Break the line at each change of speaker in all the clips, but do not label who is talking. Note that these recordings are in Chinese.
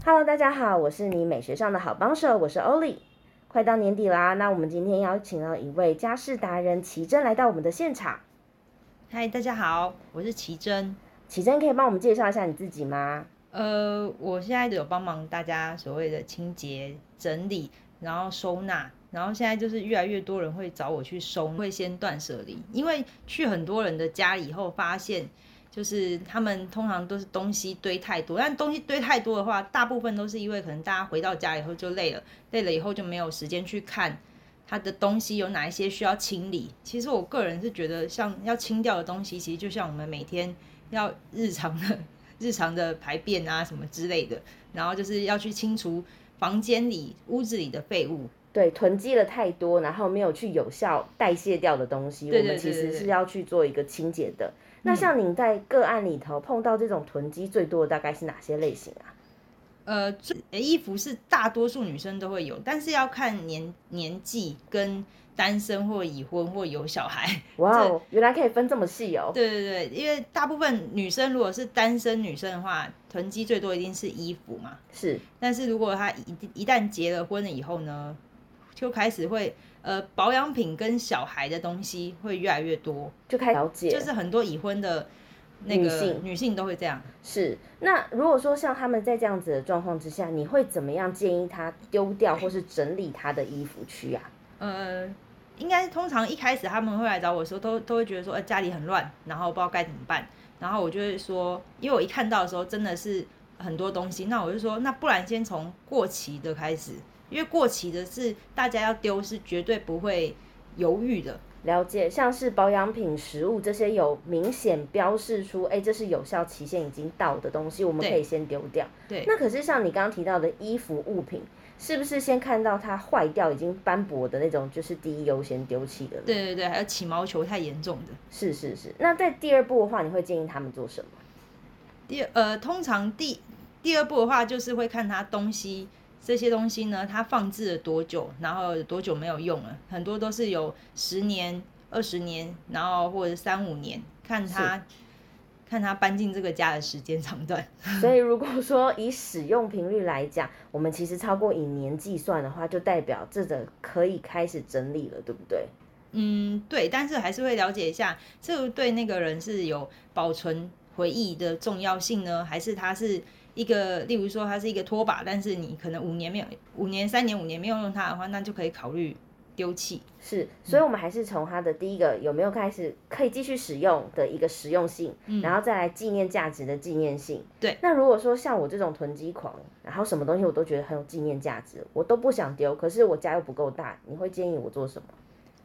Hello，大家好，我是你美学上的好帮手，我是欧丽。快到年底啦，那我们今天邀请到一位家事达人奇珍来到我们的现场。
嗨，大家好，我是奇珍。
奇珍可以帮我们介绍一下你自己吗？
我现在有帮忙大家所谓的清洁、整理，然后收纳，然后现在就是越来越多人会找我去收，会先断舍离，因为去很多人的家里以后发现，就是他们通常都是东西堆太多，但东西堆太多的话，大部分都是因为可能大家回到家以后就累了，累了以后就没有时间去看他的东西有哪一些需要清理。其实我个人是觉得，像要清掉的东西，其实就像我们每天要日常的排便啊什么之类的，然后就是要去清除房间里、屋子里的废物。
对，囤积了太多，然后没有去有效代谢掉的东西，
对
我们其
对对对对，
实是要去做一个清洁的。那像您在个案里头碰到这种囤积最多的大概是哪些类型啊？
衣服是大多数女生都会有，但是要看年纪跟单身或已婚或有小孩。
哇哦，原来可以分这么细哦。
对对对，因为大部分女生如果是单身女生的话，囤积最多一定是衣服嘛。
是，
但是如果她一旦结了婚了以后呢，就开始会保养品跟小孩的东西会越来越多，
就开始了解，
就是很多已婚的那个女性都会这样。
是，那如果说像他们在这样子的状况之下，你会怎么样建议他丢掉或是整理他的衣服区啊？
呃，应该通常一开始他们会来找我的时候，都会觉得说，家里很乱，然后不知道该怎么办。然后我就会说，因为我一看到的时候真的是很多东西，那我就说，那不然先从过期的开始，因为过期的是大家要丢是绝对不会犹豫的。
了解，像是保养品、食物这些有明显标示出，哎，这是有效期限已经到的东西，我们可以先丢掉。
对，
那可是像你刚刚提到的衣服物品，是不是先看到它坏掉、已经斑驳的那种，就是第一优先丢弃的？
对对对，还有起毛球太严重的。
是是是。那在第二步的话，你会建议他们做什么？
通常第二步的话，就是会看它这些东西呢，它放置了多久，然后多久没有用了，很多都是有10年、20年，然后或者3-5年，看它搬进这个家的时间长短。
所以如果说以使用频率来讲，我们其实超过以年计算的话，就代表这个可以开始整理了，对不对？
对，但是还是会了解一下，这个对那个人是有保存回忆的重要性呢，还是他是一个，例如说它是一个拖把，但是你可能3年5年没有用它的话，那就可以考虑丢弃。
是，所以我们还是从它的第一个有没有开始可以继续使用的一个实用性，然后再来纪念价值的纪念性。
对，
那如果说像我这种囤积狂，然后什么东西我都觉得很有纪念价值，我都不想丢，可是我家又不够大，你会建议我做什么？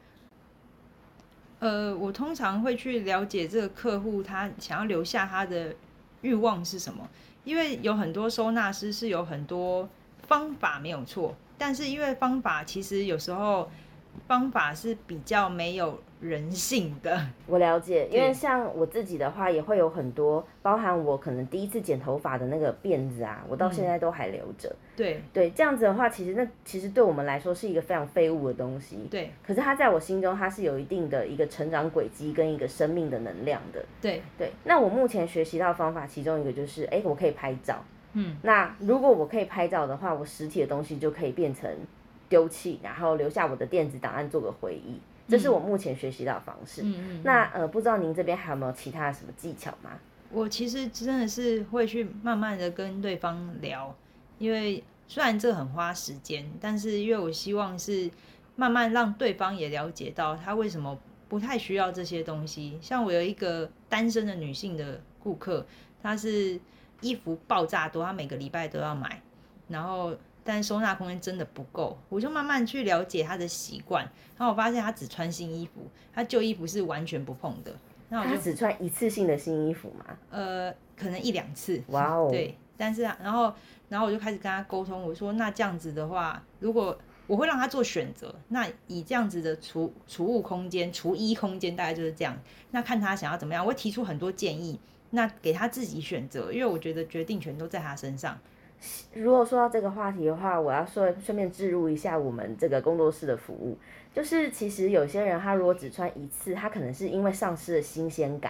我通常会去了解这个客户他想要留下他的欲望是什么，因为有很多收纳师是有很多方法没有错，但是因为方法其实有时候方法是比较没有人性的。
我了解，因为像我自己的话，也会有很多，包含我可能第一次剪头发的那个辫子啊，我到现在都还留着。
对
对，这样子的话，其实对我们来说是一个非常废物的东西。
对，
可是它在我心中，它是有一定的一个成长轨迹跟一个生命的能量的。
对
对，那我目前学习到的方法，其中一个就是，哎，我可以拍照。那如果我可以拍照的话，我实体的东西就可以变成丢弃，然后留下我的电子档案做个回忆。这是我目前学习到的方式。那不知道您这边还有没有其他的什么技巧吗？
我其实真的是会去慢慢的跟对方聊，因为虽然这很花时间，但是因为我希望是慢慢让对方也了解到他为什么不太需要这些东西。像我有一个单身的女性的顾客，她是衣服爆炸多，她每个礼拜都要买，然后但收纳空间真的不够，我就慢慢去了解她的习惯，然后我发现她只穿新衣服，她旧衣服是完全不碰的。那我就
他只穿一次性的新衣服吗？
可能1-2次。
哇哦，
对，但是然后我就开始跟他沟通，我说那这样子的话，如果我会让他做选择，那以这样子的储物空间、除衣空间大概就是这样，那看他想要怎么样，我会提出很多建议，那给他自己选择，因为我觉得决定权都在他身上。
如果说到这个话题的话，我要顺便置入一下我们这个工作室的服务，就是其实有些人他如果只穿一次，他可能是因为丧失了新鲜感，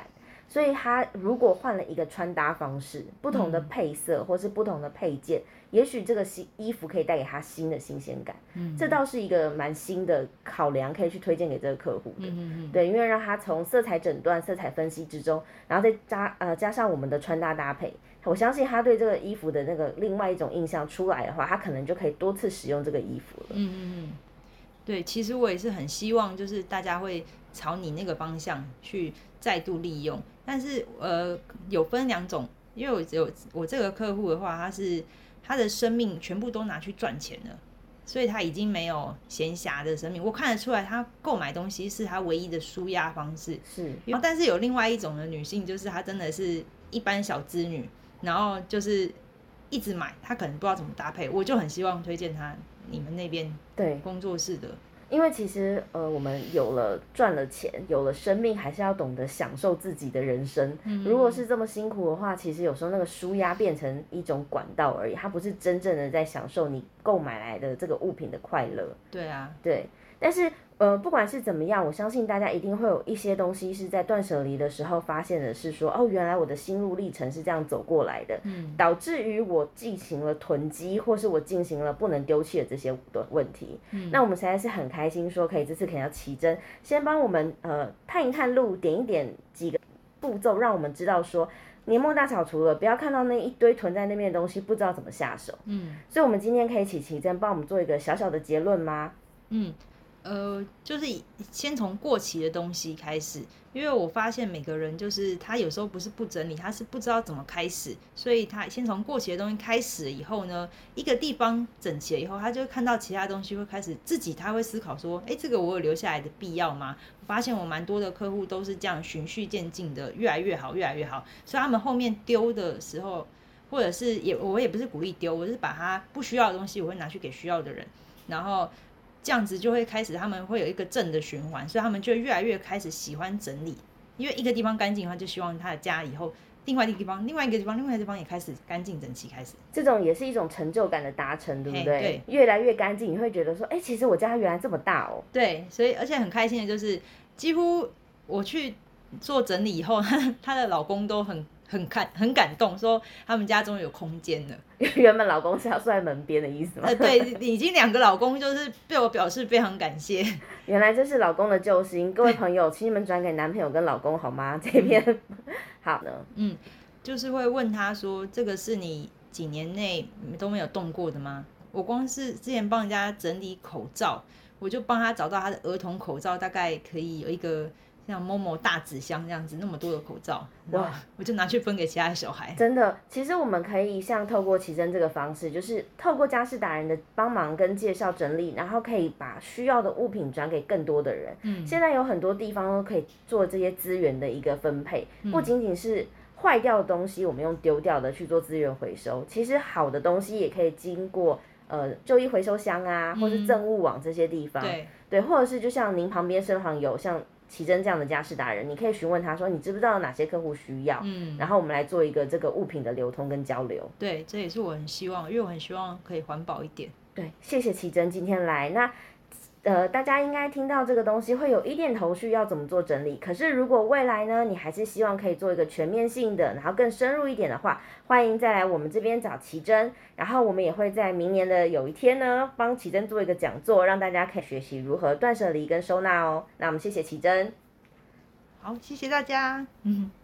所以他如果换了一个穿搭方式，不同的配色或是不同的配件，也许这个衣服可以带给他新的新鲜感。这倒是一个蛮新的考量，可以去推荐给这个客户的。对，因为让他从色彩诊断、色彩分析之中，然后再加上我们的穿搭搭配，我相信他对这个衣服的那个另外一种印象出来的话，他可能就可以多次使用这个衣服了。
对，其实我也是很希望，就是大家会朝你那个方向去再度利用。但是有分两种，因为我这个客户的话，他的生命全部都拿去赚钱了，所以他已经没有闲暇的生命。我看得出来，他购买东西是他唯一的抒压方式。
是，
但是有另外一种的女性，就是她真的是一般小资女，然后就是一直买，她可能不知道怎么搭配。我就很希望推荐她你们那边工作室的。
因为其实我们赚了钱，有了生命，还是要懂得享受自己的人生。如果是这么辛苦的话，其实有时候那个抒压变成一种管道而已，它不是真正的在享受你购买来的这个物品的快乐。
对啊，
对。但是不管是怎么样，我相信大家一定会有一些东西是在断舍离的时候发现的是说，原来我的心路历程是这样走过来的，导致于我进行了囤积，或是我进行了不能丢弃的这些问题。那我们实在是很开心说，这次可以要奇珍先帮我们探一探路，点一点几个步骤，让我们知道说，年末大扫除了，不要看到那一堆囤在那边的东西，不知道怎么下手。所以我们今天可以请奇珍帮我们做一个小小的结论吗？
就是先从过期的东西开始，因为我发现每个人就是他有时候不是不整理，他是不知道怎么开始，所以他先从过期的东西开始了以后呢，一个地方整齐了以后，他就会看到其他东西会开始他会思考说，这个我有留下来的必要吗？我发现我蛮多的客户都是这样循序渐进的，越来越好，越来越好，所以他们后面丢的时候，或者是我也不是鼓励丢，我是把他不需要的东西我会拿去给需要的人，然后这样子就会开始，他们会有一个正的循环，所以他们就越来越开始喜欢整理。因为一个地方干净的话，就希望他的家以后另外一个地方也开始干净整齐，开始
这种也是一种成就感的达成，对不对？对，越来越干净，你会觉得说，其实我家原来这么大哦。
对，所以而且很开心的就是，几乎我去做整理以后，她的老公都很感动，说他们家终于有空间了。
原本老公是要坐在门边的意思吗？
对，已经2个老公就是对我表示非常感谢。
原来这是老公的救星，各位朋友，请你们转给男朋友跟老公好吗？这边好呢。
就是会问他说，这个是你几年内都没有动过的吗？我光是之前帮人家整理口罩，我就帮他找到他的儿童口罩，大概可以有一个像某大纸箱这样子，那么多的口罩，哇！我就拿去分给其他的小孩。
真的，其实我们可以像透过奇珍这个方式，就是透过家事达人的帮忙跟介绍整理，然后可以把需要的物品转给更多的人。现在有很多地方都可以做这些资源的一个分配，不仅仅是坏掉的东西，我们用丢掉的去做资源回收，其实好的东西也可以经过旧衣回收箱啊，或是赠物网这些地方，对，或者是就像您旁边身旁有像奇珍这样的家事达人，你可以询问他说，你知不知道哪些客户需要，然后我们来做一个这个物品的流通跟交流。
对，这也是我很希望，因为我很希望可以环保一点。
对，谢谢奇珍今天来。那大家应该听到这个东西会有一点头绪要怎么做整理，可是如果未来呢，你还是希望可以做一个全面性的，然后更深入一点的话，欢迎再来我们这边找奇珍，然后我们也会在明年的有一天呢，帮奇珍做一个讲座，让大家可以学习如何断舍离跟收纳哦。那我们谢谢奇珍。
好，谢谢大家。